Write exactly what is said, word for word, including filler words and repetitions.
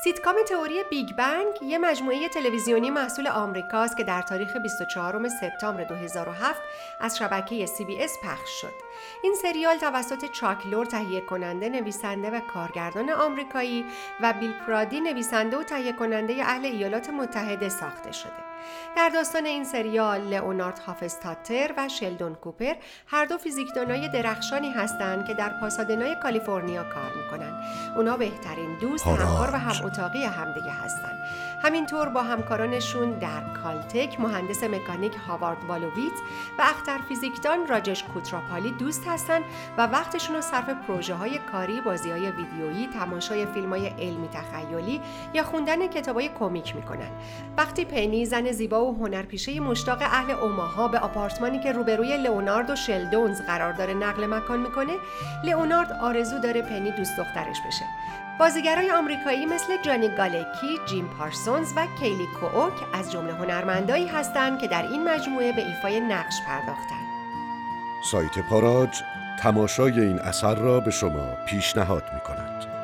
سیتکام تئوری بیگ بنگ یه مجموعه تلویزیونی محصول آمریکاست که در تاریخ بیست و چهارم سپتامبر دو هزار و هفت از شبکه سی بی اس پخش شد. این سریال توسط چاک لور تهیه کننده، نویسنده و کارگردان آمریکایی و بیل پرادی نویسنده و تهیه کننده اهل ایالات متحده ساخته شده. در داستان این سریال لئونارد هافستادتر و شلدون کوپر هر دو فیزیکدانای درخشانی هستند که در پاسادنای کالیفرنیا کار میکنن. اونا بهترین دوست، همکار و هم اتاقی همدیگه هستن. همینطور با همکارانشون در کالتک مهندس مکانیک هاوارد والوویت و اختر فیزیکدان راجش کوتراپالی دوست هستن و وقتشون رو صرف پروژه های کاری، بازی های ویدیویی، تماشای فیلم های علمی تخیلی یا خوندن کتاب های کمیک میکنن. وقتی پنی، زن زیبا و هنرپیشه مشتاق اهل اوماها، به آپارتمانی که روبروی لئونارد و شلدونز قرار داره نقل مکان میکنه، لئونارد آرزو داره پنی دوست دخترش بشه. بازیگرای آمریکایی مثل جانی گالکی، جیم پارسونز و کیلی کووک از جمله هنرمندایی هستند که در این مجموعه به ایفای نقش پرداختند. سایت پاراج تماشای این اثر را به شما پیشنهاد می‌کند.